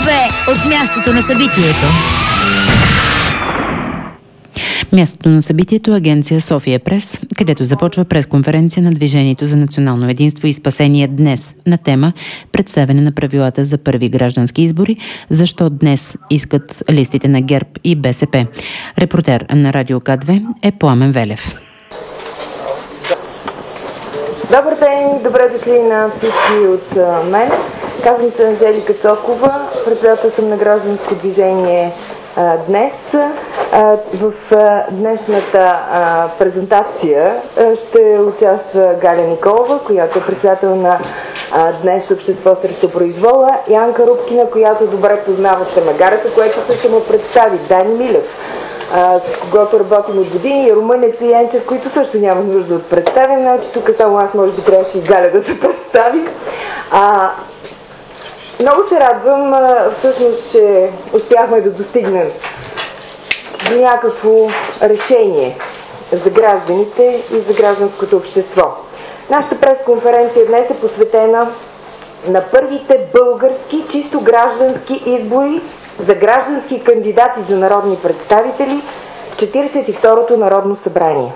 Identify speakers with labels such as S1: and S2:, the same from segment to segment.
S1: от мястото на събитието. Мястото на събитието е агенция София Прес, където започва пресконференция на Движението за национално единство и спасение днес на тема представяне на правилата за първи граждански избори, защо днес искат листите на ГЕРБ и БСП. Репортер на Радио К2 е Пламен Велев.
S2: Добър ден, добре дошли на всички от мен. Казвам се Анжелика Цокова, председател съм на гражданско движение днес. В днешната презентация ще участва Галя Николова, която е председател на днес Общество срещу произвола, Янка Рубкина, която добре познавате магарата, което също му представи, Дани Милев, с когото работим от години, и Румънец и Янчев, които също няма нужда от представяне, значи тук само аз може би трябваше и Галя да се представи. Много се радвам всъщност, че успяхме да достигнем до някакво решение за гражданите и за гражданското общество. Нашата пресконференция днес е посветена на първите български, чисто граждански избори за граждански кандидати за народни представители в 42-то Народно събрание.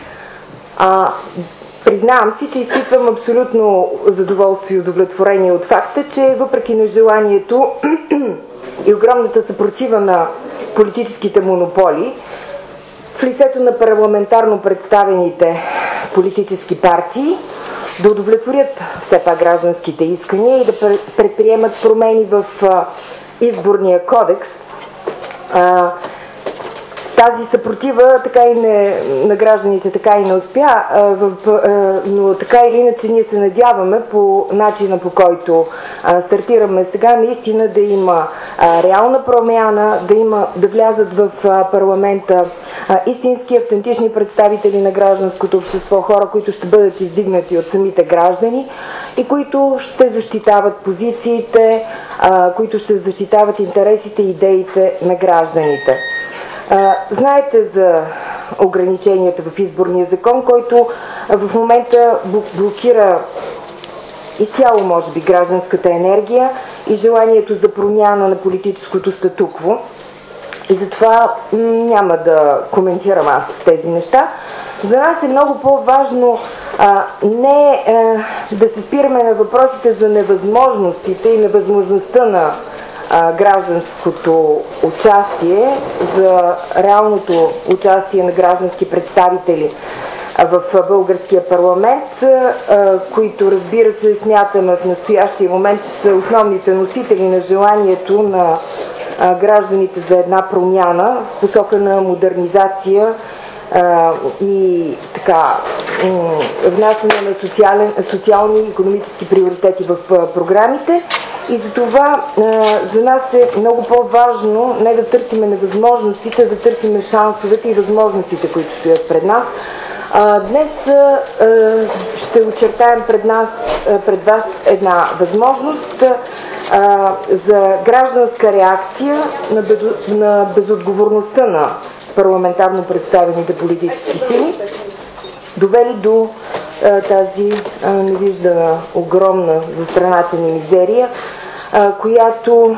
S2: Признавам си, че изпитвам абсолютно задоволство и удовлетворение от факта, че въпреки нежеланието и огромната съпротива на политическите монополи, в лицето на парламентарно представените политически партии, да удовлетворят все пак гражданските искания и да предприемат промени в изборния кодекс. Тази съпротива така и на гражданите така и не успя, но така или иначе ние се надяваме по начина, по който стартираме сега, наистина да има реална промяна, да влязат в парламента истински, автентични представители на гражданското общество, хора, които ще бъдат издигнати от самите граждани и които ще защитават позициите, които ще защитават интересите и идеите на гражданите. Знаете за ограниченията в изборния закон, който в момента блокира изцяло, може би, гражданската енергия и желанието за промяна на политическото статукво. И затова няма да коментирам аз тези неща. За нас е много по-важно не да се спираме на въпросите за невъзможностите и невъзможността на гражданското участие, за реалното участие на граждански представители в българския парламент, които, разбира се, смятаме в настоящия момент, че са основните носители на желанието на гражданите за една промяна в посока на модернизация и така внасяне на социални и икономически приоритети в програмите. И затова за нас е много по-важно не да търсиме невъзможностите, да търсиме шансовете и възможностите, които стоят пред нас. Днес ще очертаем пред вас една възможност за гражданска реакция на безотговорността на парламентарно представените политически сили, довели до тази невиждана огромна за страната ни мизерия, която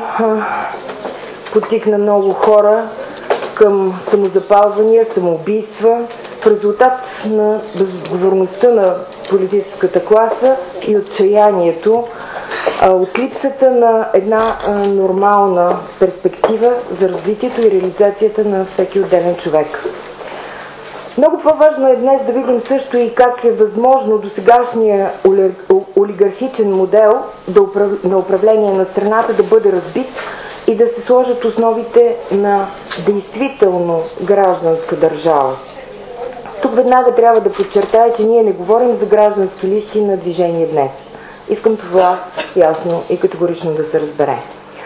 S2: потикна много хора към самозапалвания, самоубийства, в резултат на безотговорността на политическата класа и отчаянието от липсата на една нормална перспектива за развитието и реализацията на всеки отделен човек. Много по-важно е днес да видим също и как е възможно досегашния олигархичен модел на управление на страната да бъде разбит и да се сложат основите на действително гражданска държава. Тук веднага трябва да подчертая, че ние не говорим за граждански листи на движение днес. Искам това ясно и категорично да се разбере.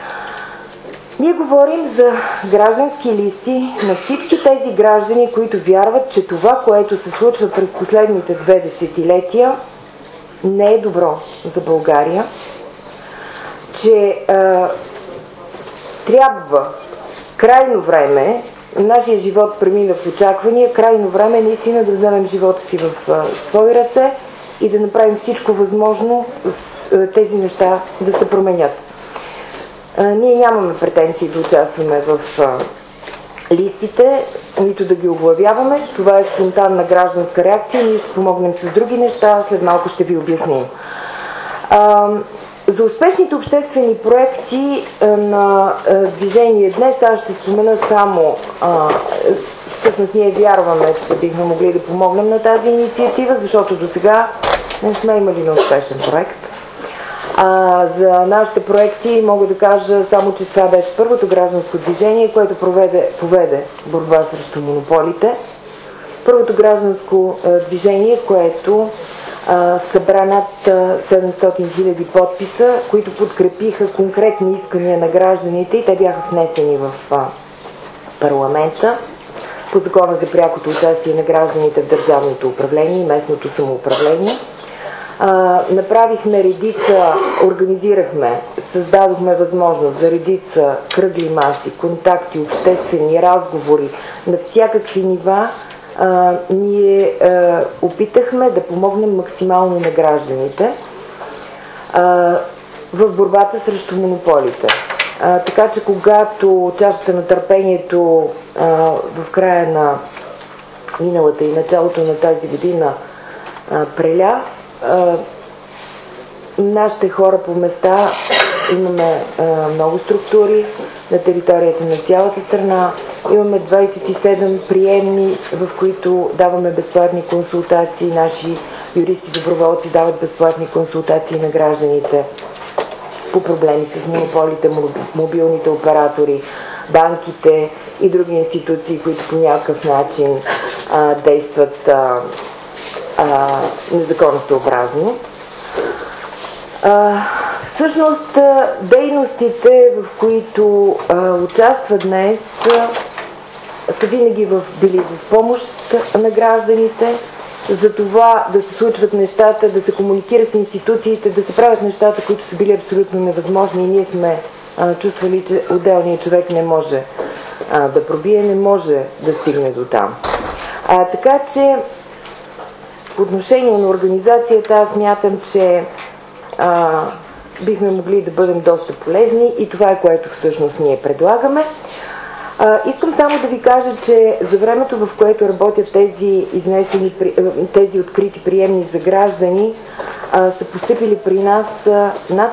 S2: Ние говорим за граждански листи на всички тези граждани, които вярват, че това, което се случва през последните 2 десетилетия, не е добро за България, че трябва крайно време, нашия живот премина в очаквания, крайно време наистина да вземем живота си в свои ръце и да направим всичко възможно тези неща да се променят. Ние нямаме претенции да участваме в листите, нито да ги оглавяваме. Това е спонтанна гражданска реакция. Ние ще помогнем с други неща, след малко ще ви обясним. За успешните обществени проекти на движение днес аз ще спомена само, всъщност ние вярваме, че бихме могли да помогнем на тази инициатива, защото до сега не сме имали неуспешен проект. За нашите проекти мога да кажа само, че това беше първото гражданско движение, което поведе борба срещу монополите. Първото гражданско движение, което събра над 700 000 подписа, които подкрепиха конкретни искания на гражданите и те бяха внесени в парламента по Закона за прякото участие на гражданите в държавното управление и местното самоуправление. Направихме редица, организирахме, създадохме възможност за редица кръгли маси, контакти, обществени разговори на всякакви нива. Ние опитахме да помогнем максимално на гражданите в борбата срещу монополите. Така че когато чашата на търпението в края на миналата и началото на тази година преля, нашите хора по места, имаме много структури на територията на цялата страна, имаме 27 приемни, в които даваме безплатни консултации, наши юристи-доброволци дават безплатни консултации на гражданите по проблеми с монополите, мобилните оператори, банките и други институции, които по някакъв начин действат незаконосъобразно. Всъщност, дейностите, в които участва днес, са винаги били в помощ на гражданите, за това да се случват нещата, да се комуникира с институциите, да се правят нещата, които са били абсолютно невъзможни и ние сме чувствали, че отделният човек не може да пробие, не може да стигне до там. Така че, по отношение на организацията, аз смятам, че бихме могли да бъдем доста полезни и това е, което всъщност ние предлагаме. Искам само да ви кажа, че за времето, в което работят тези открити приемни за граждани, са постъпили при нас над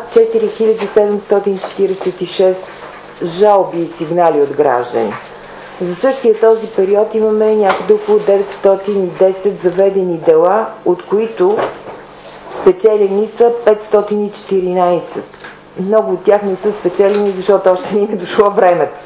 S2: 4746 жалби и сигнали от граждани. За същия този период имаме някъде около 910 заведени дела, от които спечелени са 514. Много от тях не са спечелени, защото още не е дошло времето.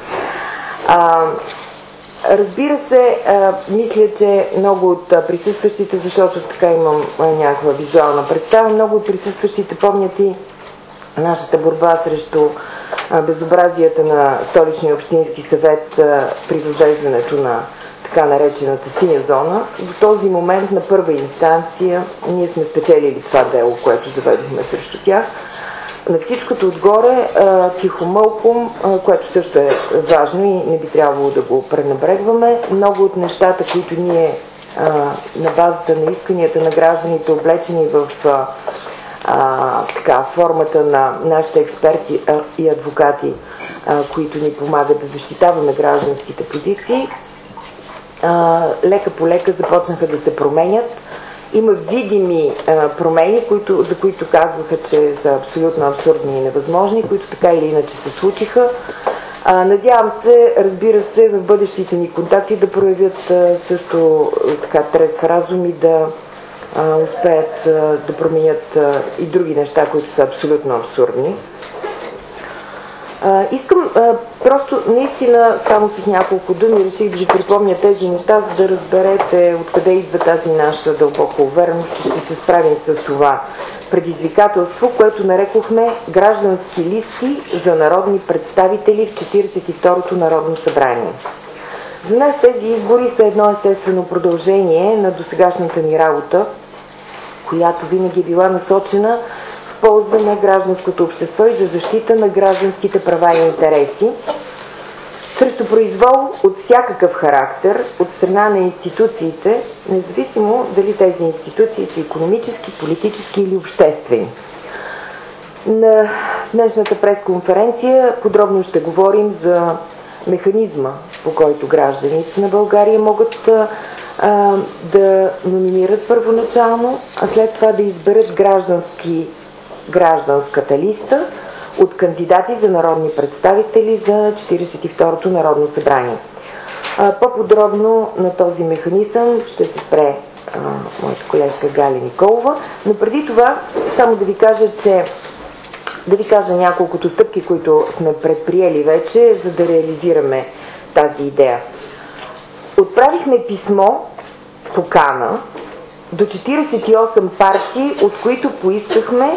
S2: Разбира се, мисля, че много от присъстващите, защото така имам някаква визуална представа, много от присъстващите помнят и нашата борба срещу безобразията на Столичния общински съвет при въвеждането на така наречената синя зона. До този момент на първа инстанция ние сме спечелили това дело, което заведохме срещу тях. На всичкото отгоре, тихомълком, което също е важно и не би трябвало да го пренебрегваме, много от нещата, които ние на базата на исканията на гражданите, облечени в формата на нашите експерти и адвокати, които ни помагат да защитаваме гражданските позиции, лека по лека започнаха да се променят. Има видими промени, за които казваха, че са абсолютно абсурдни и невъзможни, които така или иначе се случиха. Надявам се, разбира се, в бъдещите ни контакти да проявят също така трезв разум и да успеят да променят и други неща, които са абсолютно абсурдни. Искам просто наистина само с няколко думи реших да ви припомня тези неща, за да разберете откъде идва тази наша дълбока увереност, че ще се справим с това предизвикателство, което нарекохме граждански листи за народни представители в 42-то Народно събрание. За нас тези избори са едно естествено продължение на досегашната ни работа, която винаги е била насочена в полза на гражданското общество и за защита на гражданските права и интереси, срещу произвол от всякакъв характер от страна на институциите, независимо дали тези институции са икономически, политически или обществени. На днешната пресконференция подробно ще говорим за механизма, по който гражданите на България могат да номинират първоначално, а след това да изберат гражданската листа от кандидати за народни представители за 42-то Народно събрание. По-подробно на този механизъм ще се спре моята колежка Галя Николова, но преди това само да ви кажа няколкото стъпки, които сме предприели вече, за да реализираме тази идея. Отправихме писмо, покана, до 48 партии, от които поискахме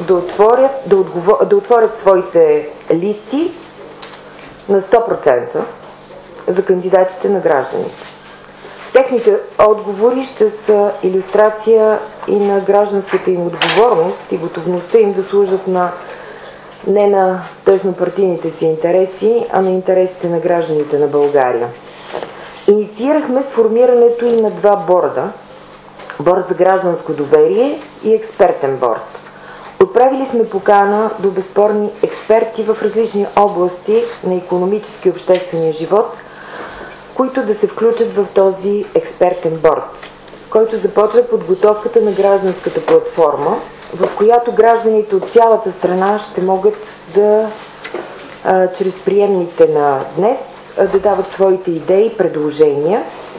S2: да отворят своите листи на 100% за кандидатите на гражданите. Техните отговори ще са илюстрация и на гражданската им отговорност и готовността им да служат не на теснопартийните си интереси, а на интересите на гражданите на България. Инициирахме сформирането и на два борда. Борд за гражданско доверие и експертен борд. Отправили сме покана до безспорни експерти в различни области на икономически и обществения живот, които да се включат в този експертен борд, който започва подготовката на гражданската платформа, в която гражданите от цялата страна ще могат да, чрез приемните на днес, да дават своите идеи и предложения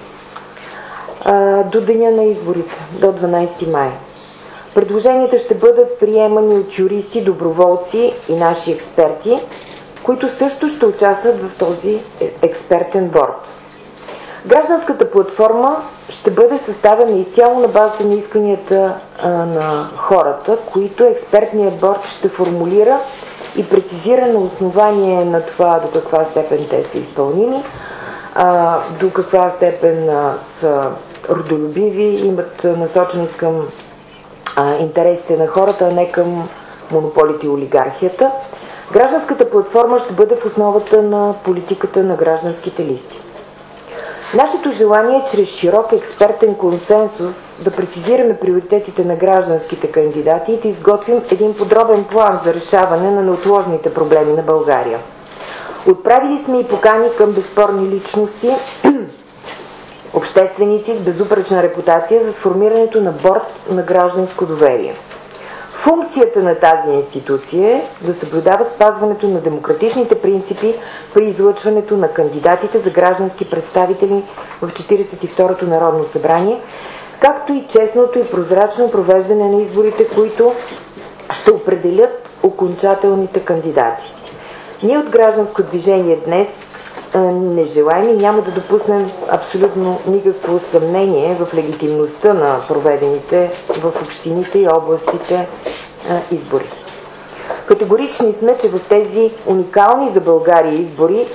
S2: до деня на изборите, до 12 май. Предложенията ще бъдат приемани от юристи, доброволци и наши експерти, които също ще участват в този експертен борд. Гражданската платформа ще бъде съставена изцяло на базата на исканията на хората, които експертният борд ще формулира и прецизира на основание на това до каква степен те са изпълними, до каква степен са родолюбиви, имат насоченост към интересите на хората, а не към монополите и олигархията. Гражданската платформа ще бъде в основата на политиката на гражданските листи. Нашето желание е чрез широк експертен консенсус да прецизираме приоритетите на гражданските кандидати и да изготвим един подробен план за решаване на неотложните проблеми на България. Отправили сме и покани към безспорни личности, общественици с безупречна репутация за сформирането на борд на гражданско доверие. Функцията на тази институция е да съблюдава спазването на демократичните принципи при излъчването на кандидатите за граждански представители в 42-то Народно събрание, както и честното и прозрачно провеждане на изборите, които ще определят окончателните кандидати. Ние от Гражданско движение днес не желаем и няма да допуснем абсолютно никакво съмнение в легитимността на проведените в общините и областите избори. Категорични сме, че в тези уникални за България избори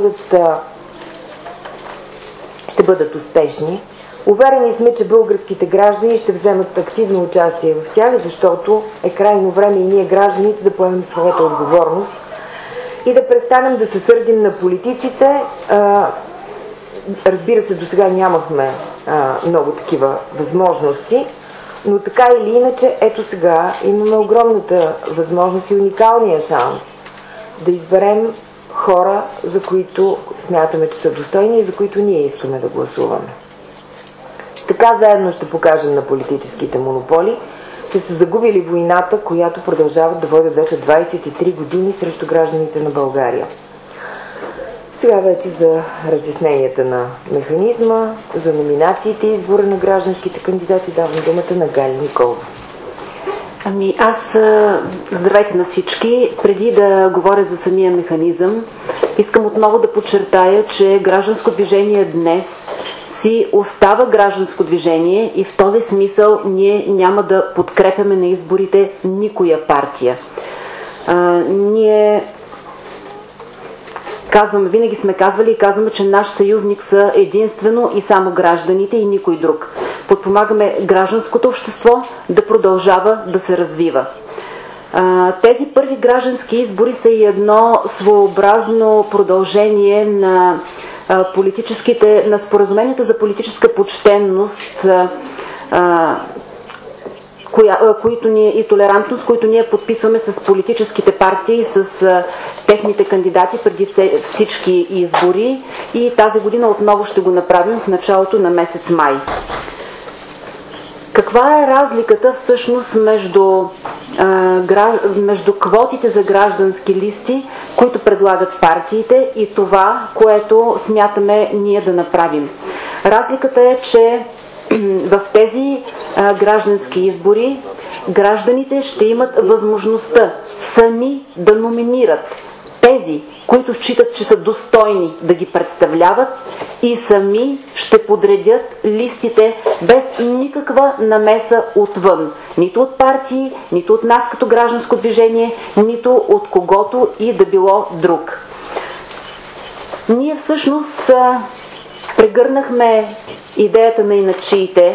S2: ще бъдат успешни. Уверени сме, че българските граждани ще вземат активно участие в тях, защото е крайно време и ние гражданите да поемем своята отговорност и да престанем да се сърдим на политиците. Разбира се, до сега нямахме много такива възможности, но така или иначе, ето сега имаме огромната възможност и уникалния шанс да изберем хора, за които смятаме, че са достойни и за които ние искаме да гласуваме. Така заедно ще покажем на политическите монополи, че са загубили войната, която продължават да водят вече 23 години срещу гражданите на България. Сега вече за разясненията на механизма, за номинациите и избора на гражданските кандидати давам думата на Галя Николова.
S3: Здравейте на всички. Преди да говоря за самия механизъм, искам отново да подчертая, че Гражданско движение днес си остава гражданско движение и в този смисъл ние няма да подкрепяме на изборите никоя партия. Ние винаги сме казвали и казваме, че наш съюзник са единствено и само гражданите и никой друг. Подпомагаме гражданското общество да продължава да се развива. Тези първи граждански избори са и едно своеобразно продължение на споразуменията за политическа почтенност, и толерантност, които ние подписваме с политическите партии, с техните кандидати преди всички избори, и тази година отново ще го направим в началото на месец май. Каква е разликата всъщност между квотите за граждански листи, които предлагат партиите, и това, което смятаме ние да направим? Разликата е, че в тези граждански избори гражданите ще имат възможността сами да номинират тези, които считат, че са достойни да ги представляват, и сами ще подредят листите без никаква намеса отвън. Нито от партии, нито от нас като гражданско движение, нито от когото и да било друг. Ние всъщност прегърнахме идеята на иначиите,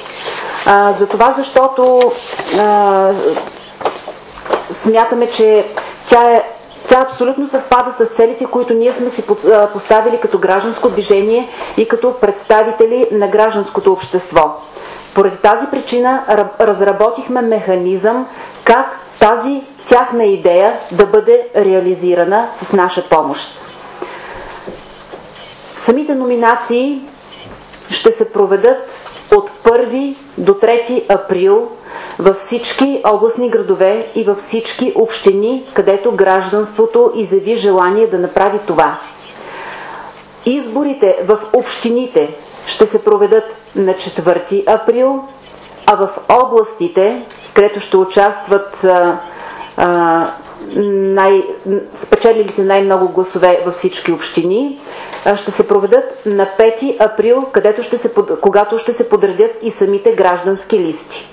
S3: защото смятаме, че тя абсолютно съвпада с целите, които ние сме си поставили като гражданско движение и като представители на гражданското общество. Поради тази причина разработихме механизъм как тази тяхна идея да бъде реализирана с наша помощ. Самите номинации ще се проведат от 1 до 3 април във всички областни градове и във всички общини, където гражданството изяви желание да направи това. Изборите в общините ще се проведат на 4 април, а в областите, където ще участват спечелилите най-много гласове във всички общини, ще се проведат на 5 април, когато ще се подредят и самите граждански листи.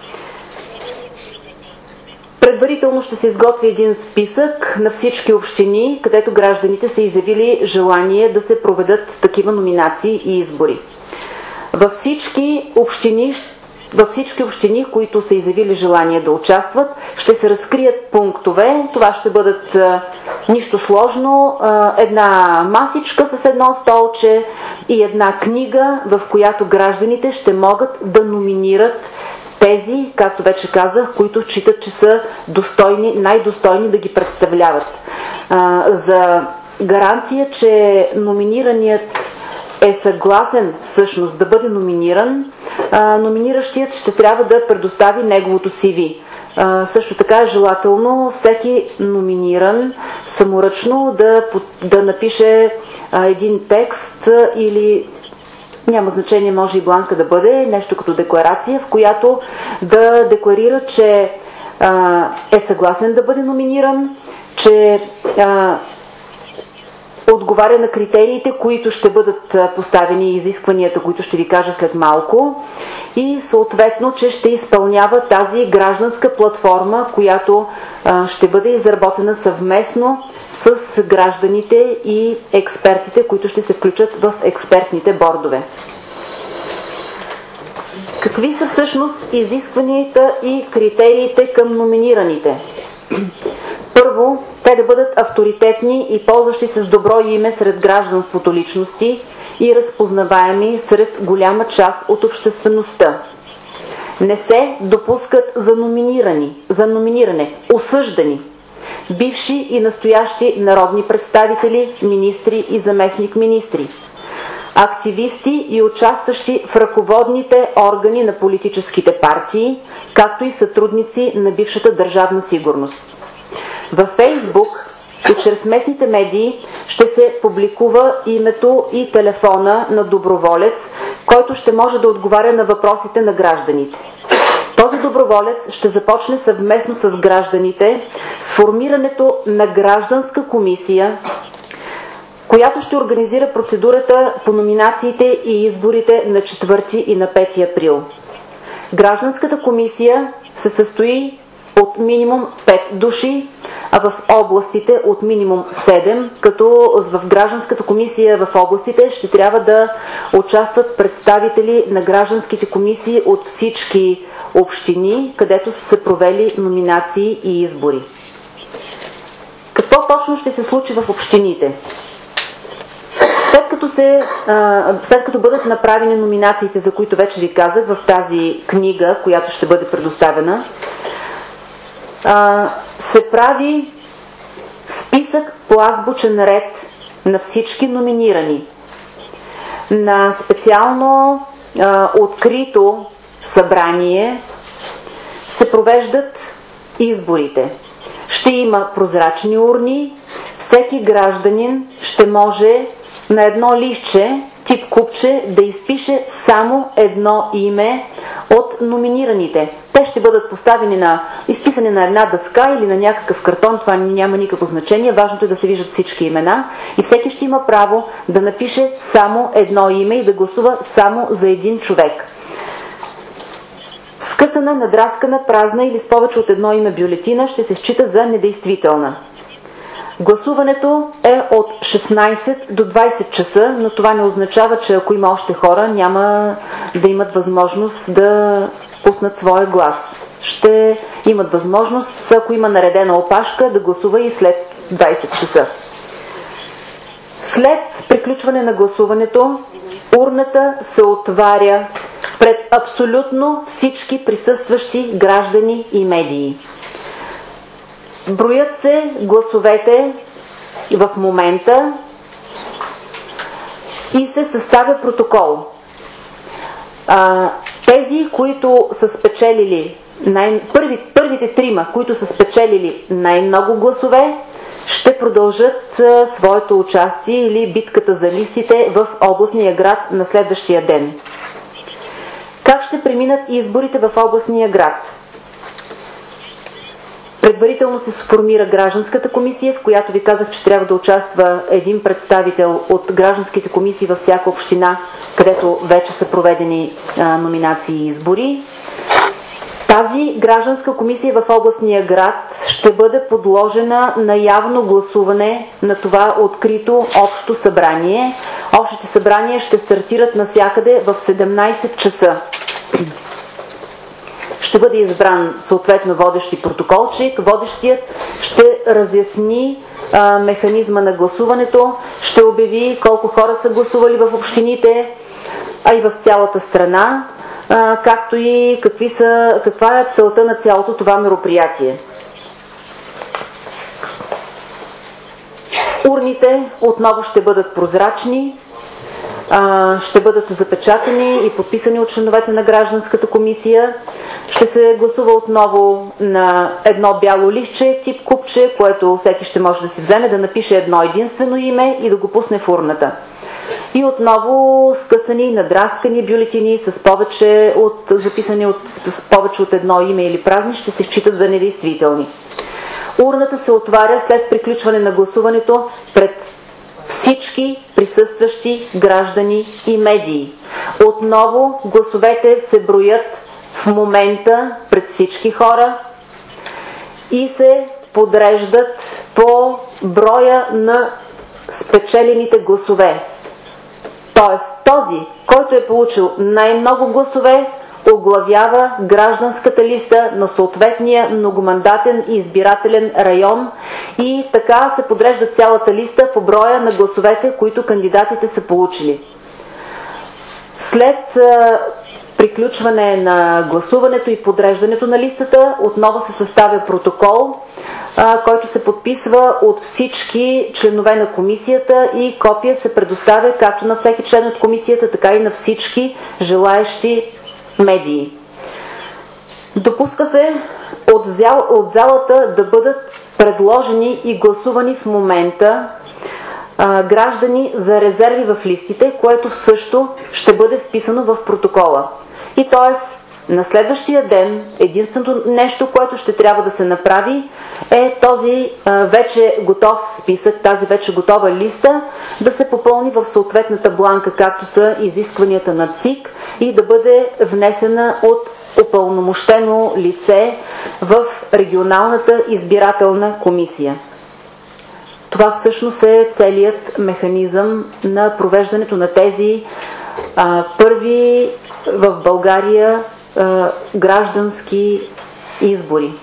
S3: Предварително ще се изготви един списък на всички общини, където гражданите са изявили желание да се проведат такива номинации и избори. Във всички общини, които са изявили желание да участват, ще се разкрият пунктове. Това ще бъдат нищо сложно, една масичка с едно столче и една книга, в която гражданите ще могат да номинират тези, както вече казах, които считат, че са най-достойни да ги представляват. За гаранция, че номинираният е съгласен всъщност да бъде номиниран, номиниращият ще трябва да предостави неговото CV. Също така е желателно всеки номиниран саморъчно да напише един текст, или няма значение, може и бланка да бъде, нещо като декларация, в която да декларира, че е съгласен да бъде номиниран, че отговаря на критериите, които ще бъдат поставени, и изискванията, които ще ви кажа след малко, и съответно, че ще изпълнява тази гражданска платформа, която ще бъде изработена съвместно с гражданите и експертите, които ще се включат в експертните бордове. Какви са всъщност изискванията и критериите към номинираните? Първо, те да бъдат авторитетни и ползващи се с добро име сред гражданството личности и разпознаваеми сред голяма част от обществеността. Не се допускат за номиниране осъждани, бивши и настоящи народни представители, министри и заместник-министри, активисти и участващи в ръководните органи на политическите партии, както и сътрудници на бившата държавна сигурност. Във Фейсбук и чрез местните медии ще се публикува името и телефона на доброволец, който ще може да отговаря на въпросите на гражданите. Този доброволец ще започне съвместно с гражданите с формирането на гражданска комисия, която ще организира процедурата по номинациите и изборите на 4 и на 5 април. Гражданската комисия се състои от минимум 5 души, а в областите от минимум 7, като в гражданската комисия в областите ще трябва да участват представители на гражданските комисии от всички общини, където са се провели номинации и избори. Какво точно ще се случи в общините? След като бъдат направени номинациите, за които вече ви казах в тази книга, която ще бъде предоставена, се прави списък по азбучен ред на всички номинирани. На специално открито събрание се провеждат изборите. Ще има прозрачни урни, всеки гражданин ще може на едно листче, тип купче, да изпише само едно име от номинираните. Те ще бъдат изписани на една дъска или на някакъв картон, това няма никакво значение, важното е да се виждат всички имена и всеки ще има право да напише само едно име и да гласува само за един човек. Скъсана, надраскана, празна или с повече от едно име бюлетина ще се счита за недействителна. Гласуването е от 16 до 20 часа, но това не означава, че ако има още хора, няма да имат възможност да пуснат своя глас. Ще имат възможност, ако има наредена опашка, да гласува и след 20 часа. След приключване на гласуването, урната се отваря пред абсолютно всички присъстващи граждани и медии. Броят се гласовете в момента и се съставя протокол. Тези, които са спечелили, първите трима, които са спечелили най-много гласове, ще продължат своето участие или битката за листите в областния град на следващия ден. Как ще преминат изборите в областния град? Предварително се сформира гражданската комисия, в която ви казах, че трябва да участва един представител от гражданските комисии във всяка община, където вече са проведени номинации и избори. Тази гражданска комисия в областния град ще бъде подложена на явно гласуване на това открито общо събрание. Общите събрания ще стартират навсякъде в 17 часа. Ще бъде избран съответно водещи протоколчик. Водещият ще разясни механизма на гласуването, ще обяви колко хора са гласували в общините, а и в цялата страна, както и каква е целта на цялото това мероприятие. Урните отново ще бъдат прозрачни, ще бъдат запечатани и подписани от членовете на гражданската комисия. Ще се гласува отново на едно бяло листче, тип купче, което всеки ще може да си вземе, да напише едно единствено име и да го пусне в урната. И отново скъсани, надраскани бюлетини записани с повече от едно име или празни ще се считат за недействителни. Урната се отваря след приключване на гласуването пред всички присъстващи граждани и медии. Отново гласовете се броят в момента пред всички хора и се подреждат по броя на спечелените гласове. Тоест този, който е получил най-много гласове, оглавява гражданската листа на съответния многомандатен избирателен район и така се подрежда цялата листа по броя на гласовете, които кандидатите са получили. След приключване на гласуването и подреждането на листата, отново се съставя протокол, който се подписва от всички членове на комисията и копия се предоставя както на всеки член от комисията, така и на всички желаещи медии. Допуска се от залата да бъдат предложени и гласувани в момента граждани за резерви в листите, което също ще бъде вписано в протокола. И т.е. на следващия ден единственото нещо, което ще трябва да се направи, е този вече готов списък, тази вече готова листа да се попълни в съответната бланка, както са изискванията на ЦИК, и да бъде внесена от упълномощено лице в регионалната избирателна комисия. Това всъщност е целият механизъм на провеждането на тези първи в България граждански избори.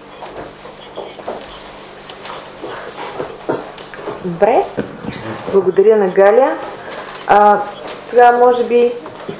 S2: Добре, благодаря на Галя. Сега може би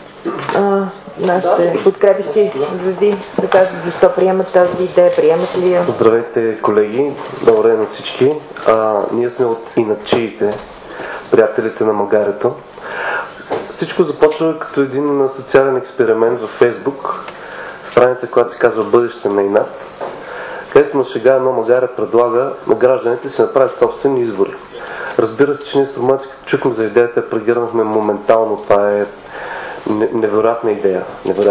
S2: нашите подкрепящи звезди да кажат защо приемат тази идея, приемат ли я?
S4: Здравейте, колеги, добър ден на всички. Ние сме от иначиите, приятелите на магарето. Всичко започва като един социален експеримент във Фейсбук, страница, която се казва Бъдеще на инат, където на шега едно магаре предлага на гражданите да си направят собствени избори. Разбира се, че ние с Романци, като чухме за идеята, прегърнахме моментално. Това е невероятна идея.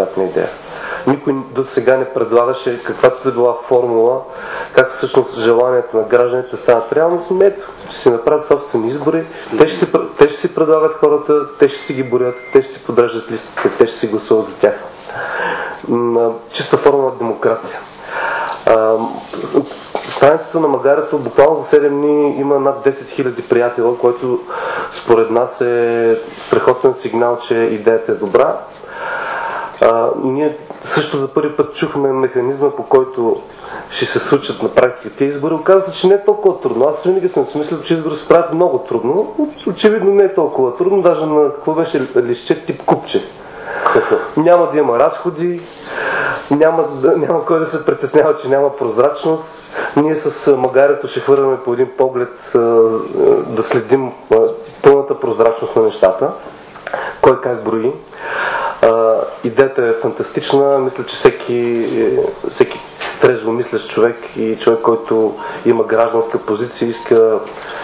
S4: Никой до сега не предлагаше каквато да била формула, как всъщност желанията на гражданите станат реалност. Ето, ще си направят собствени избори, те ще си предлагат хората, те ще си ги борят, те ще си подреждат листите, те ще си гласуват за тях. Чиста форма на демокрация. Страницата на магарето буквално за 7 дни има над 10 000 приятела, което според нас е страхотен сигнал, че идеята е добра. Ние също за първи път чухме механизма, по който ще се случат на практика тези избори. Оказва се, че не е толкова трудно. Аз винаги съм си мислил, че избори се правят много трудно. Очевидно не е толкова трудно, даже на какво беше листче тип купче. Няма да има разходи, няма кой да се притеснява, че няма прозрачност. Ние с магарето ще хвърляме по един поглед да следим пълната прозрачност на нещата, кой как брои. Идеята е фантастична. Мисля, че всеки трезво мислещ човек и човек, който има гражданска позиция, иска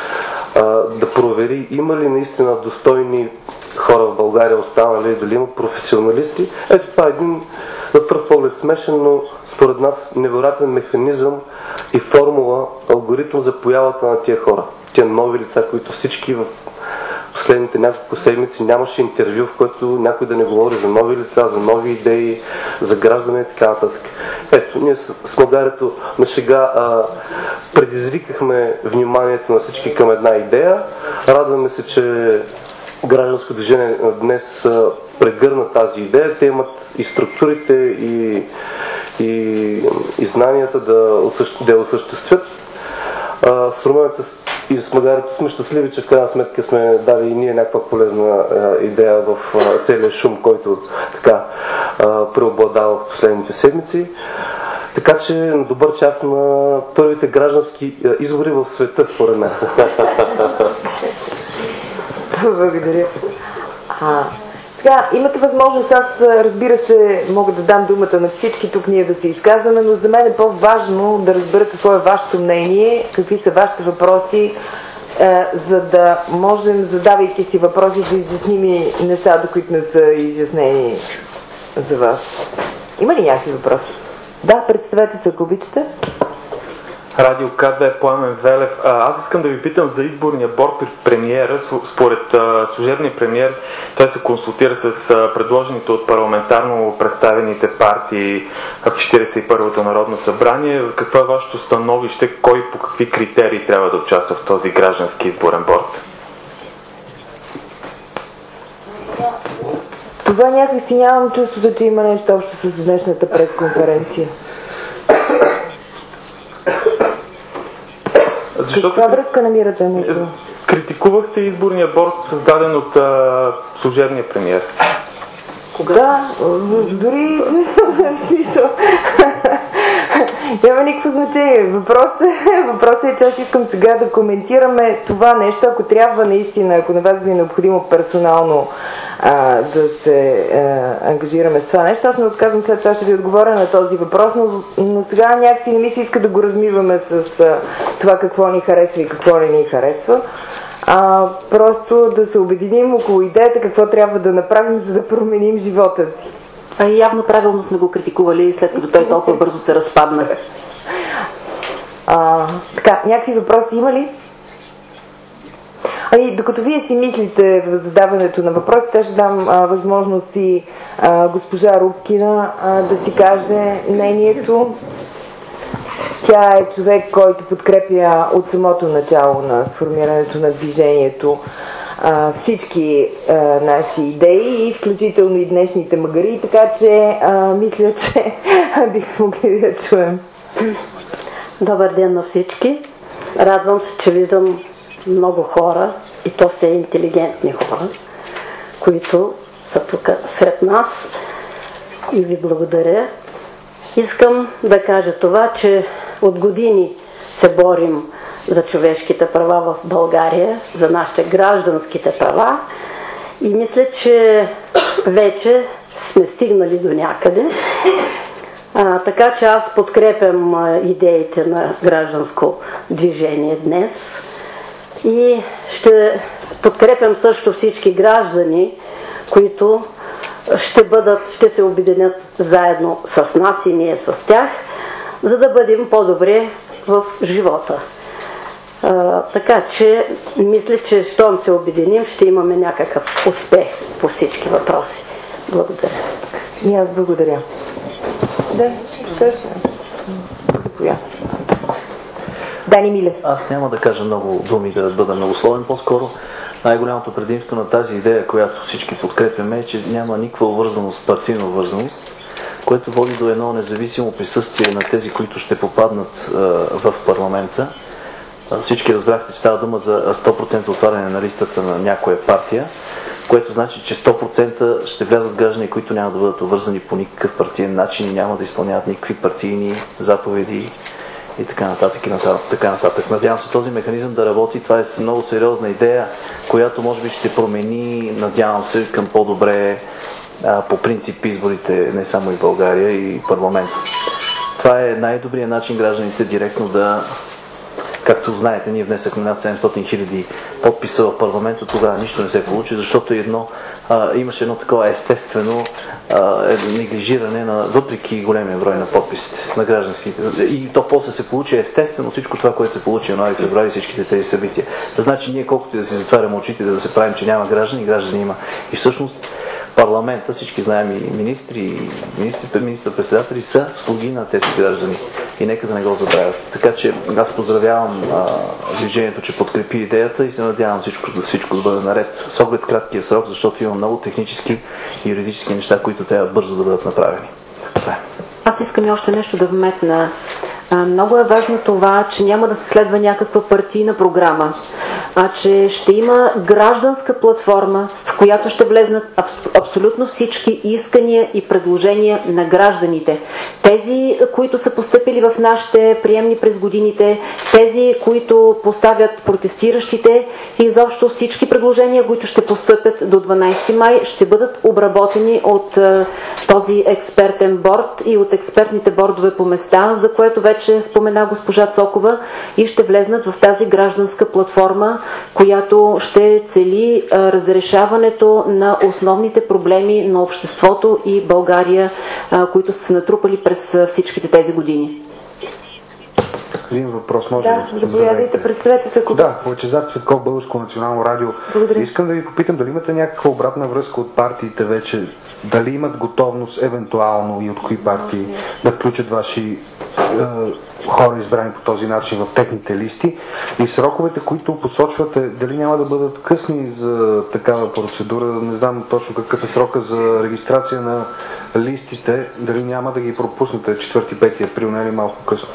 S4: да провери има ли наистина достойни хора в България останали, дали има професионалисти. Ето това е един на пръв поглед смешен, но според нас невероятен механизъм и формула, алгоритъм за появата на тия хора. Тия нови лица, които всички в последните няколко седмици нямаше интервю, в което някой да не говори за нови лица, за нови идеи, за граждани и така нататък. Ето, ние с магарето на шега предизвикахме вниманието на всички към една идея. Радваме се, че гражданско движение днес прегърна тази идея. Те имат и структурите, и знанията да я осъществят. С Румънеца и с магарето сме щастливи, че в крайна сметка сме дали и ние някаква полезна идея в целия шум, който така преобладава в последните седмици. Така че на добър час на първите граждански избори в света, според мен.
S2: Благодаря. Сега, имате възможност, аз разбира се, мога да дам думата на всички тук ние да се изказваме, но за мен е по-важно да разбера какво е вашето мнение, какви са вашите въпроси, за да можем, задавайки си въпроси, да изясним и нещата, които не са изяснени за вас. Има ли някакви въпроси? Да, представете се, ако обичате.
S5: Радио К2, Пламен Велев. Аз искам да ви питам за изборния борд при премиера. Според служебния премиер той се консултира с предложените от парламентарно представените партии в 41-то Народно събрание. Какво е вашето становище? Кой по какви критерии трябва да участва в този граждански изборен борд?
S2: Това някакси нямам чувството, че има нещо общо с днешната пресконференция.
S5: Защото
S2: каква връзка намирате между?
S5: Критикувахте изборния борд, създаден от служебния премиер.
S2: Кога? Да, дори няма никакво значение. Въпросът е, че аз искам сега да коментираме това нещо, ако трябва наистина, ако на вас ви е необходимо персонално да се ангажираме с това нещо. Аз не отказвам, след това ще ви отговоря на този въпрос, но сега някакси не ми се иска да го размиваме с това какво ни харесва и какво не ни харесва. Просто да се обединим около идеята какво трябва да направим, за да променим живота си.
S3: Явно правилно сме го критикували, след като той толкова бързо се разпадна.
S2: Така, някакви въпроси има ли? Докато вие си мислите в задаването на въпросите, ще дам възможност и госпожа Рубкина да си каже мнението. Тя е човек, който подкрепя от самото начало на сформирането на движението всички наши идеи, включително и днешните магари, така че мисля, че бих могли да чуем.
S6: Добър ден на всички. Радвам се, че виждам много хора, и то все интелигентни хора. които са тук сред нас и ви благодаря. Искам да кажа това, че от години се борим за човешките права в България, за нашите гражданските права и мисля, че вече сме стигнали до някъде. Така че аз подкрепям идеите на гражданско движение днес и ще подкрепям също всички граждани, които ще се обединят заедно с нас и ние с тях, за да бъдем по-добре в живота. Така че мисля, че щом се обединим, ще имаме някакъв успех по всички въпроси. Благодаря.
S2: И аз благодаря. Да, също. Дани Милев.
S7: Аз няма да кажа много думи, да бъда многословен. По-скоро най-голямото предимство на тази идея, която всички подкрепяме, е, че няма никаква обвързаност, партийна обвързаност, което води до едно независимо присъствие на тези, които ще попаднат в парламента. Всички разбрахте, че става дума за 100% отваряне на листата на някоя партия, което значи, че 100% ще влязат граждани, които няма да бъдат обвързани по никакъв партиен начин и няма да изпълняват никакви партийни заповеди и така нататък. Надявам се този механизъм да работи. Това е много сериозна идея, която може би ще промени, надявам се, към по-добре по принцип изборите не само и в България, и парламента. Това е най-добрият начин гражданите директно да... Както знаете, ние внесахме над 700 000 подписа в парламента, тогава нищо не се получи, защото имаше едно такова естествено неглижиране въпреки големия брой на подписите на гражданските. И то после се получи естествено всичко това, което се получи януари, февруари, всичките тези събития. Значи ние колкото и да си затваряме очите, да се правим, че няма граждани има. И всъщност парламента, всички знаем и министър-председатели са слуги на тези граждани. И нека да не го забравят. Така че аз поздравявам движението, че подкрепи идеята и се надявам всичко да бъде наред. С оглед краткия срок, защото има много технически и юридически неща, които трябва бързо да бъдат направени.
S3: Аз искам и още нещо да вметна. Много е важно това, че няма да се следва някаква партийна програма, а че ще има гражданска платформа, в която ще влезнат абсолютно всички искания и предложения на гражданите. Тези, които са постъпили в нашите приемни през годините, тези, които поставят протестиращите и изобщо всички предложения, които ще постъпят до 12 май, ще бъдат обработени от този експертен борд и от експертните бордове по места, за което вече спомена госпожа Цокова, и ще влезнат в тази гражданска платформа, която ще цели разрешаването на основните проблеми на обществото и България, които са се натрупали през всичките тези години.
S8: Един въпрос, може
S2: да заповядайте, представете се.
S8: Да, Лъчезар Цветков, Българско национално радио.
S2: Благодаря.
S8: Искам да ви попитам дали имате някаква обратна връзка от партиите вече, дали имат готовност евентуално и от кои партии да включат ваши хора, избрани по този начин в техните листи, и сроковете, които посочвате, дали няма да бъдат късни за такава процедура. Не знам точно какъв е срока за регистрация на листите, дали няма да ги пропуснете 4-5 април, не е ли малко късно?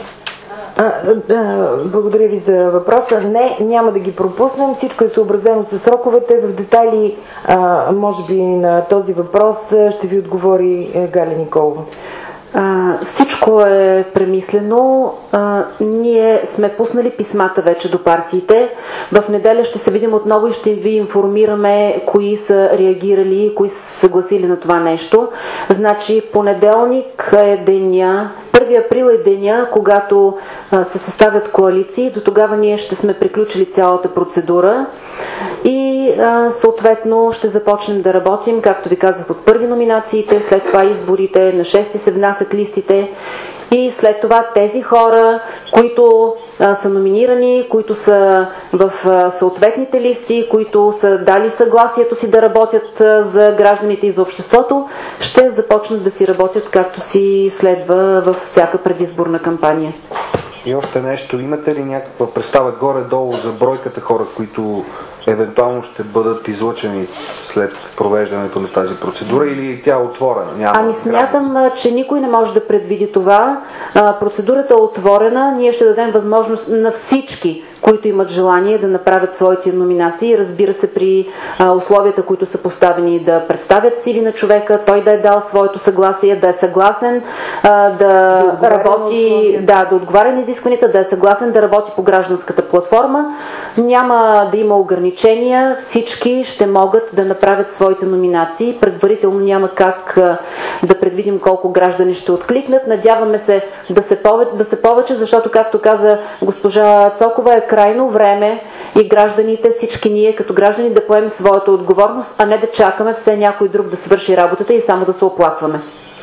S2: Благодаря ви за въпроса. Не, няма да ги пропуснем. Всичко е съобразено с сроковете. В детайли, може би на този въпрос ще ви отговори Галя Николова.
S3: Всичко е премислено. Ние сме пуснали писмата вече до партиите. В неделя ще се видим отново и ще ви информираме кои са реагирали, кои са съгласили на това нещо. Значи понеделник е деня, 1 април е деня, когато се съставят коалиции. До тогава ние ще сме приключили цялата процедура и съответно ще започнем да работим, както ви казах, от първи номинациите, след това изборите, на 6 се внасят листите и след това тези хора, които са номинирани, които са в съответните листи, които са дали съгласието си да работят за гражданите и за обществото, ще започнат да си работят както си следва във всяка предизборна кампания.
S8: И още нещо, имате ли някаква представа горе-долу за бройката хора, които евентуално ще бъдат излъчени след провеждането на тази процедура или тя е отворена?
S3: Ами смятам, че никой не може да предвиди това. Процедурата е отворена. Ние ще дадем възможност на всички, които имат желание да направят своите номинации. Разбира се, при условията, които са поставени, да представят CV на човека, той да е дал своето съгласие, да е съгласен да работи, да отговаря на изискванията, да е съгласен да работи по гражданската платформа. Няма да има ограничения. Всички ще могат да направят своите номинации. Предварително няма как да предвидим колко граждани ще откликнат. Надяваме се да се повече, защото, както каза госпожа Цокова, е крайно време и гражданите, всички ние като граждани да поемем своята отговорност, а не да чакаме все някой друг да свърши работата и само да се оплакваме.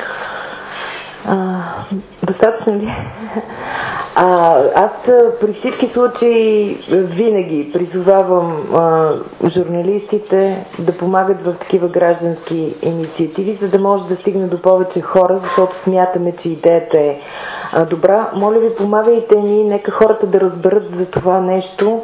S2: Достатъчно ли? Аз при всички случаи винаги призовавам журналистите да помагат в такива граждански инициативи, за да може да стигне до повече хора, защото смятаме, че идеята е добра. Моля ви, помагайте ни, нека хората да разберат за това нещо.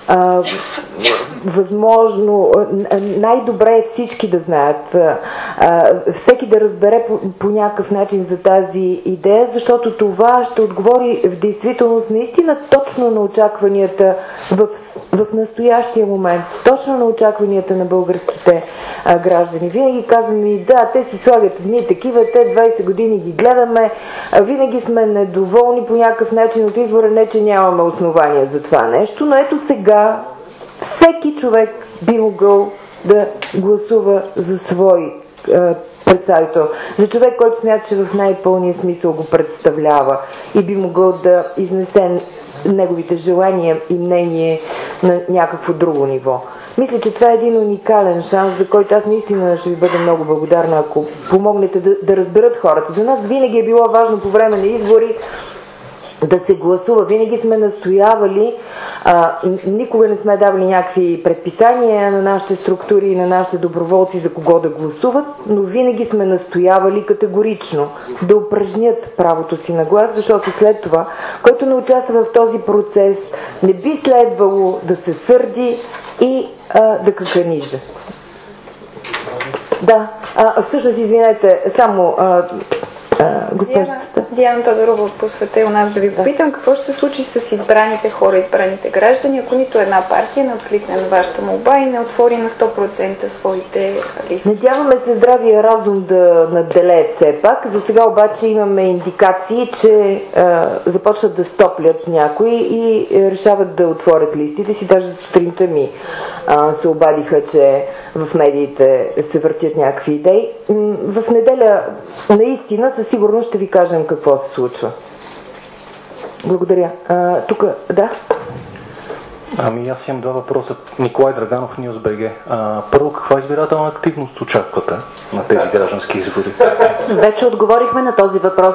S2: Възможно, най-добре е всички да знаят, всеки да разбере по някакъв начин за тази идея, защото това ще отговори в действителност наистина точно на очакванията в настоящия момент, точно на очакванията на българските граждани. Винаги казваме, да, те си слагат едни такива, те 20 години ги гледаме, винаги сме недоволни по някакъв начин от избора, не че нямаме основания за това нещо, но ето сега всеки човек би могъл да гласува за свой представител, за човек, който смята, че в най-пълния смисъл го представлява и би могъл да изнесе неговите желания и мнение на някакво друго ниво. Мисля, че това е един уникален шанс, за който аз наистина ще ви бъда много благодарна, ако помогнете да разберат хората. За нас винаги е било важно по време на избори да се гласува. Винаги сме настоявали, никога не сме давали някакви предписания на нашите структури и на нашите доброволци за кого да гласуват, но винаги сме настоявали категорично да упражнят правото си на глас, защото след това, който не участва в този процес, не би следвало да се сърди и да каканижда. Да, всъщност, извинете, само
S9: Диана Тодорова посветила нас да ви попитам какво ще се случи с избраните хора, избраните граждани, ако нито една партия не откликне на вашата молба и не отвори на 100% своите листи.
S2: Надяваме се здравия разум да надделее все пак. За сега обаче имаме индикации, че започват да стоплят някои и решават да отворят листите си. Даже сутринта ми се обадиха, че в медиите се въртят някакви идеи. В неделя наистина със сигурност ще ви кажем какво се случва. Благодаря. Тук, да?
S10: Ами аз имам два въпроса. Николай Драганов, Нюзбг. Първо, каква избирателна активност очаквате на тези граждански избори?
S3: Вече отговорихме на този въпрос.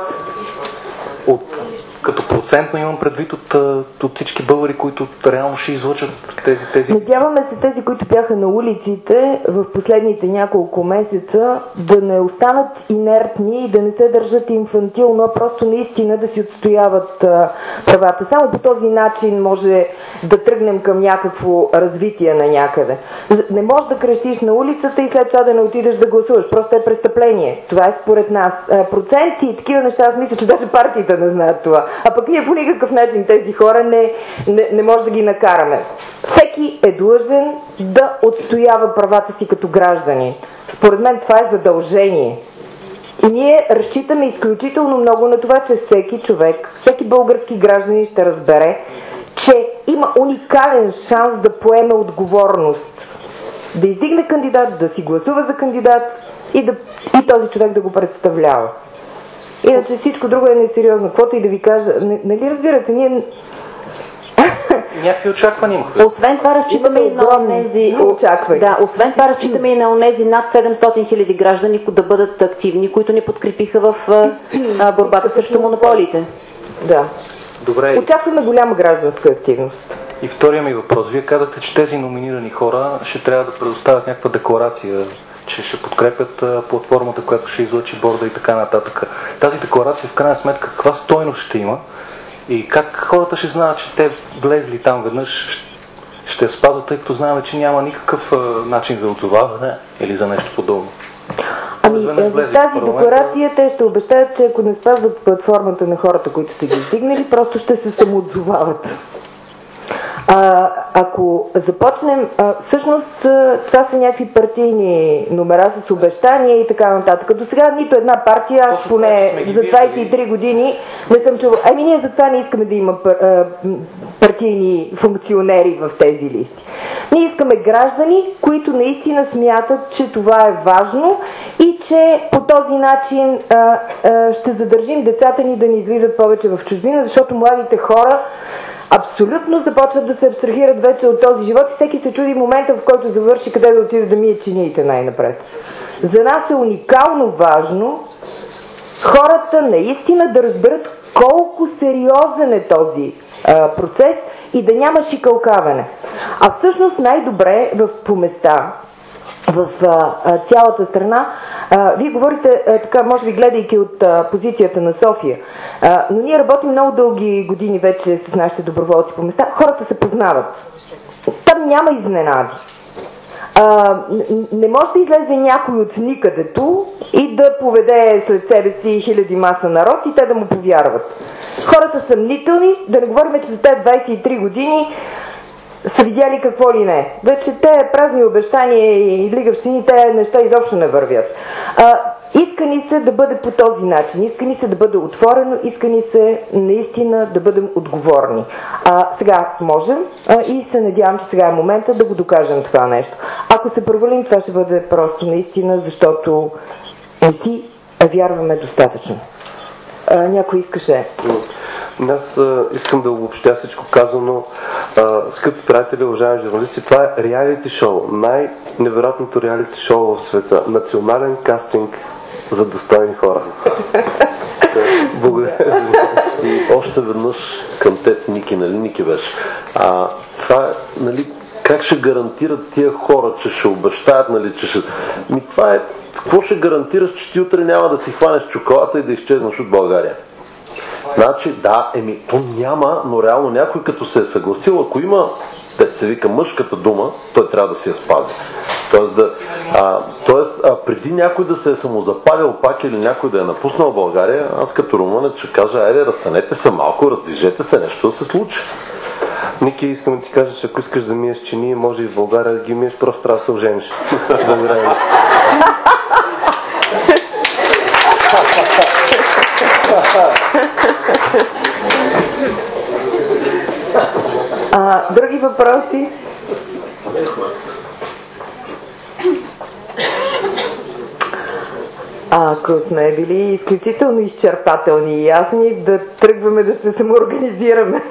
S10: Като процентно имам предвид от всички българи, които реално ще излъчат тези...
S2: Надяваме се тези, които бяха на улиците в последните няколко месеца, да не останат инертни и да не се държат инфантилно, а просто наистина да си отстояват правата. Само по този начин може да тръгнем към някакво развитие на някъде. Не можеш да крещиш на улицата и след това да не отидеш да гласуваш. Просто е престъпление. Това е според нас. Проценти и такива неща, аз мисля, че даже партиите не знаят това. А пък ние по никакъв начин тези хора не може да ги накараме. Всеки е длъжен да отстоява правата си като граждани. Според мен това е задължение. И ние разчитаме изключително много на това, че всеки човек, всеки български гражданин ще разбере, че има уникален шанс да поеме отговорност. Да издигне кандидат, да си гласува за кандидат и този човек да го представлява. Иначе всичко друго е несериозно. Каквото и да ви кажа, нали разбирате, ние...
S10: Някакви очаквания имахме.
S3: Освен това разчитаме и на онези... Да, освен това разчитаме и на онези над 700 000 граждани да бъдат активни, които ни подкрепиха в борбата срещу монополиите.
S2: Да.
S10: Добре.
S2: Очакваме голяма гражданска активност.
S10: И втория ми въпрос. Вие казахте, че тези номинирани хора ще трябва да предоставят някаква декларация, че ще подкрепят платформата, която ще излъчи борда и така нататък. Тази декларация в крайна сметка каква стойност ще има и как хората ще знаят, че те влезли там веднъж, ще спазват, тъй като знаем, че няма никакъв начин за отзоваване или за нещо подобно?
S2: Ами, в тази декларация те ще обещаят, че ако не спазват платформата на хората, които са ги издигнали, просто ще се самоотзовават. Ако започнем, всъщност това са някакви партийни номера с обещания и така нататък. До сега нито една партия, аз поне за 23 години не съм чувала. Ние затова не искаме да има партийни функционери в тези листи. Ние искаме граждани, които наистина смятат, че това е важно и че по този начин ще задържим децата ни да не излизат повече в чужбина, защото младите хора абсолютно започват да се абстрахират вече от този живот и всеки се чуди момента, в който завърши, къде да отиде да мие чиниите най-напред. За нас е уникално важно хората наистина да разберат колко сериозен е този процес и да няма шикалкаване. А всъщност най-добре по места, в цялата страна. Вие говорите така, може би гледайки от позицията на София, но ние работим много дълги години вече с нашите доброволци по места. Хората се познават. Там няма изненади. Не може да излезе някой от никъдето и да поведе след себе си хиляди маса народ и те да му повярват. Хората са съмнителни, да не говорим, че за тези 23 години са видяли какво ли не. Вече те празни обещания и лигавщини, те неща изобщо не вървят. Иска ни се да бъде по този начин, иска ни се да бъде отворено, иска ни се наистина да бъдем отговорни. Сега можем и се надявам, че сега е момента да го докажем това нещо. Ако се провалим, това ще бъде просто наистина, защото не си вярваме достатъчно. Някой искаше.
S4: Аз искам да обобщя всичко казано. Скъпи приятели, уважаеми журналисти, това е реалити шоу. Най-невероятното реалити шоу в света. Национален кастинг за достойни хора. Благодаря.
S7: И още веднъж към теб, Ники, нали Ники беше? Това, нали, как ще гарантират тия хора, че ще обещаят, нали, че ще... това е, какво ще гарантираш, че ти утре няма да си хванеш чоколата и да изчезнеш от България? Значи, да, то няма, но реално някой като се е съгласил, ако има, се вика мъжката дума, той трябва да си я спази. Тоест, преди някой да се е самозапалил пак или някой да е напуснал България, аз като румънец ще кажа, айде, разсънете се малко, раздвижете се, нещо да се случи.
S4: Ники, искам да ти кажа, че ако искаш да миеш чини, може и в България да ги миеш, просто трябва да се ожениш. Благодаря.
S2: Други въпроси? Ако сме били изключително изчерпателни и ясни, да тръгваме да се самоорганизираме.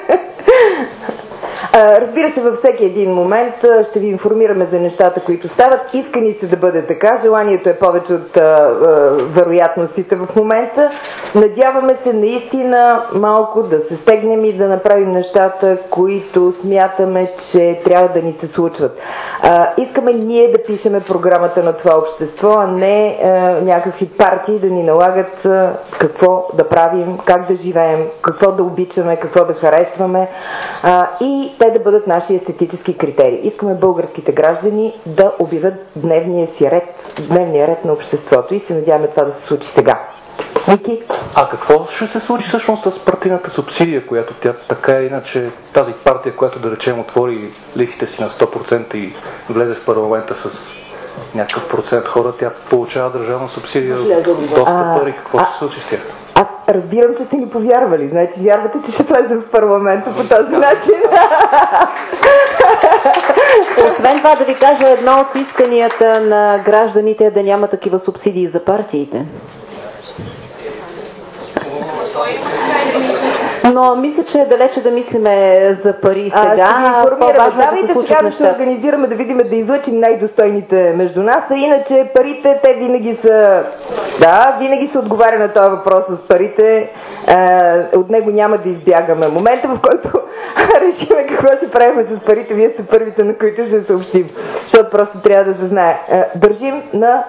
S2: Разбира се, във всеки един момент ще ви информираме за нещата, които стават. Иска ни се да бъде така. Желанието е повече от вероятностите в момента. Надяваме се наистина малко да се стегнем и да направим нещата, които смятаме, че трябва да ни се случват. Искаме ние да пишеме програмата на това общество, а не някакви партии да ни налагат какво да правим, как да живеем, какво да обичаме, какво да харесваме и те да бъдат наши естетически критерии. Искаме българските граждани да обявят дневния ред на обществото и се надяваме това да се случи сега. Ники?
S10: Какво ще се случи всъщност с партийната субсидия, която тя така или иначе, тази партия, която да речем отвори листите си на 100% и влезе в парламента с някакъв процент хора, тя получава държавна субсидия доста пари. Какво ще се случи с тях?
S2: Аз разбирам, че сте ни повярвали. Значи вярвате, че ще влезе в парламента по този начин.
S3: Освен това да ви кажа, едно от исканията на гражданите е да няма такива субсидии за партиите. Но мисля, че е далече да мислиме за пари сега. По-важно е да се случат нещата.
S2: Да се организираме, да видим, да излъчим най-достойните между нас, а иначе парите, те винаги са... Да, винаги се отговаря на този въпрос с парите. От него няма да избягаме. Момента, в който решиме какво ще правим с парите, вие сте първите, на които ще съобщим. Защото просто трябва да се знае. Държим на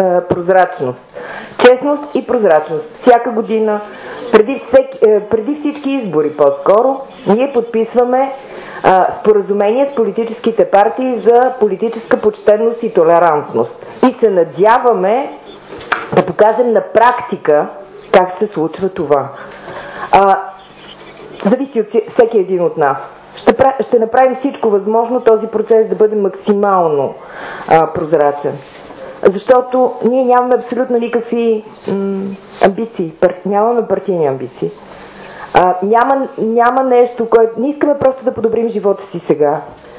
S2: прозрачност. Честност и прозрачност. Всяка година, преди всичко всички избори по-скоро, ние подписваме споразумение с политическите партии за политическа почтенност и толерантност. И се надяваме да покажем на практика как се случва това. Зависи от всеки един от нас. Ще направим всичко възможно този процес да бъде максимално прозрачен. Защото ние нямаме абсолютно никакви амбиции. Нямаме партийни амбиции. Няма нещо, което... Не искаме просто да подобрим живота си сега.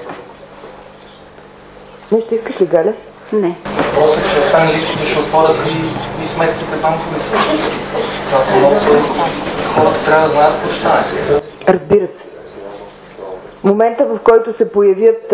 S2: Нещо искаш ли, Галя?
S3: Не.
S10: Въпросът е, че остане листите ще отворят и сметките банковите. Това са много пари. Хората трябва да знаят какво ще стане сега.
S2: Разбира се. Момента, в който се появят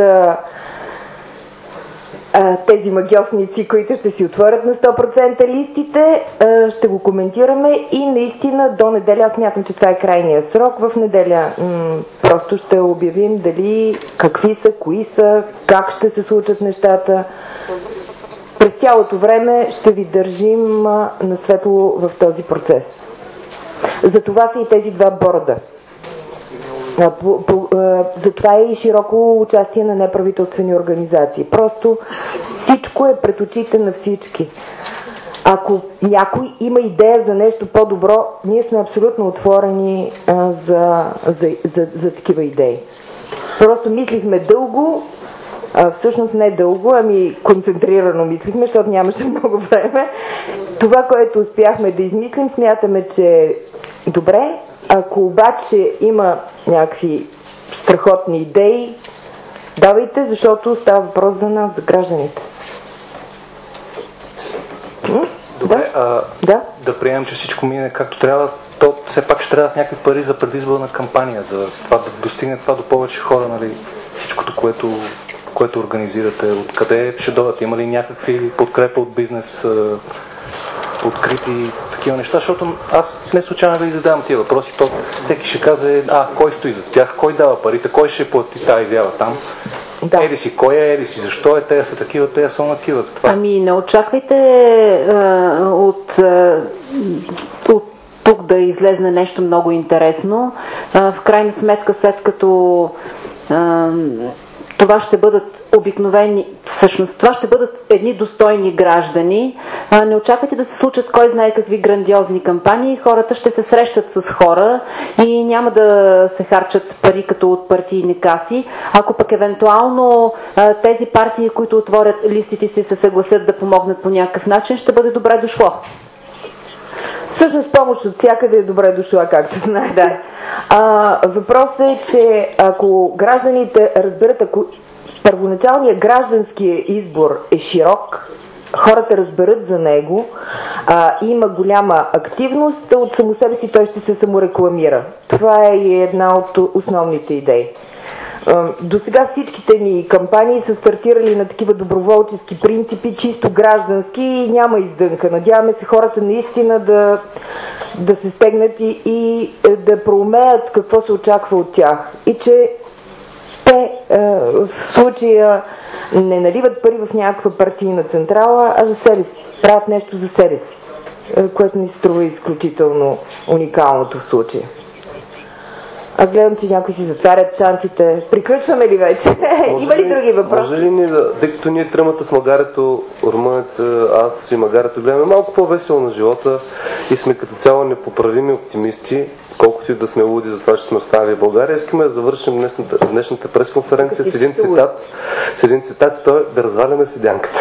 S2: тези магиосници, които ще си отворят на 100% листите, ще го коментираме и наистина до неделя, аз смятам, че това е крайния срок, в неделя просто ще обявим дали, какви са, кои са, как ще се случат нещата. През цялото време ще ви държим на светло в този процес. Затова са и тези два борда. Затова е и широко участие на неправителствени организации. Просто всичко е пред очите на всички. Ако някой има идея за нещо по-добро, ние сме абсолютно отворени за такива идеи. Просто мислихме дълго, всъщност не дълго, ами концентрирано мислихме, защото нямаше много време. Това, което успяхме да измислим, смятаме, че е добре. Ако обаче има някакви страхотни идеи, давайте, защото става въпрос за нас, за гражданите.
S10: Добре, да приемем, че всичко мине както трябва, то все пак ще трябват някакви пари за предизборна кампания, за това да достигне това до повече хора, нали, всичкото, което организирате. Откъде ще дойдат? Има ли някакви подкрепа от бизнес, открити такива неща, защото аз не случайно да ви задавам тия въпроси, то всеки ще каже, кой стои за тях, кой дава парите, кой ще плати тази изява там. Да. Еди си кой е, еди си защо е, те са такива, те са онакива.
S3: Ами не очаквайте от тук да излезне нещо много интересно. В крайна сметка, след като това ще бъдат обикновени, всъщност това ще бъдат едни достойни граждани. Не очаквайте да се случат кой знае какви грандиозни кампании. Хората ще се срещат с хора и няма да се харчат пари като от партийни каси. Ако пък евентуално тези партии, които отворят листите си, се съгласят да помогнат по някакъв начин, ще бъде добре дошло.
S2: Всъщност помощ от всякъде е добре дошла, както знаете. Въпросът е, че ако гражданите разберат, ако първоначалният граждански избор е широк, хората разберат за него, има голяма активност, от само себе си той ще се саморекламира. Това е и една от основните идеи. До сега всичките ни кампании са стартирали на такива доброволчески принципи, чисто граждански и няма издънка. Надяваме се хората наистина да се стегнат и да проумеят какво се очаква от тях. И че те в случая не наливат пари в някаква партийна централа, а за себе си. Правят нещо за себе си, което ни струва изключително уникалното в случая. Аз гледам, че някои си затварят чантите. Приключваме ли вече? Има ли други въпроси?
S4: Може ли ни да, тъй като ние тримата с Магарето, Румънец, аз и Магарето гледаме малко по-весело на живота и сме като цяло непоправими оптимисти, колкото и да сме луди за това, че сме останали в България. Искаме да завършим днешната пресконференция с един цитат и той е да разваляме седянката.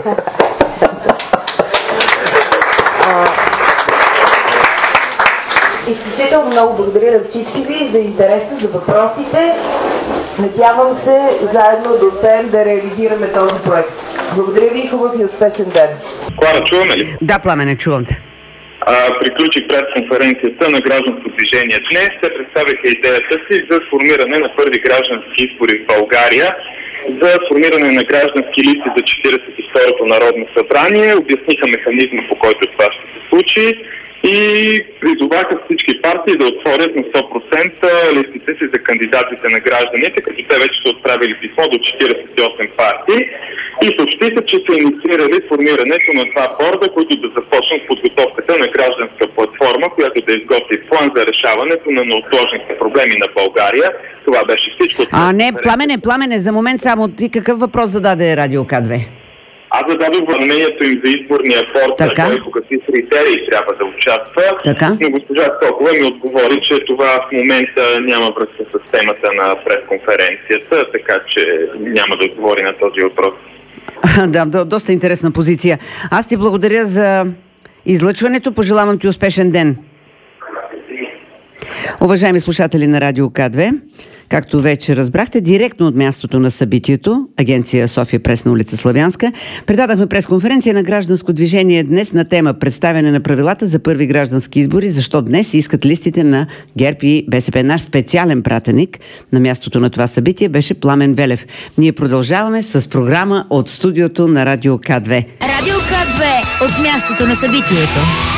S2: Изключително много благодаря на всички ви за интереса, за въпросите. Надявам се заедно да успеем да реализираме този проект. Благодаря ви и хубав и успешен ден.
S11: Клара, чуваме ли?
S12: Да, Пламене, чувам те.
S11: Приключих пресконференцията на Гражданско движение. Днес те представиха идеята си за формиране на първи граждански избори в България, за формиране на граждански листи за 42-то Народно събрание. Обясниха механизма, по който това ще се случи. И призоваха всички партии да отворят на 100% листите си за кандидатите на гражданите, като те вече са отправили писмо до 48 партии. И съобщиха, че са инициирали формирането на два борда, които да започнат подготовката на гражданска платформа, която да изготви план за решаването на неотложните проблеми на България. Това беше всичко.
S12: Не, Пламене, за момент само ти какъв въпрос зададе Радио К2?
S11: Аз зададох мнението им за изборния борд, той по какви критерии трябва да участва, но госпожа Стокова ми отговори, че това в момента няма връзка с темата на пресконференцията, така че няма да отговори на този въпрос.
S12: Да, доста интересна позиция. Аз ти благодаря за излъчването, пожелавам ти успешен ден. Уважаеми слушатели на Радио К2, както вече разбрахте, директно от мястото на събитието, агенция София Прес на улица Славянска, предадахме пресконференция на гражданско движение днес на тема представяне на правилата за първи граждански избори, защо днес искат листите на ГЕРБ и БСП. Наш специален пратеник на мястото на това събитие беше Пламен Велев. Ние продължаваме с програма от студиото на Радио К2.
S13: Радио К2 от мястото на събитието.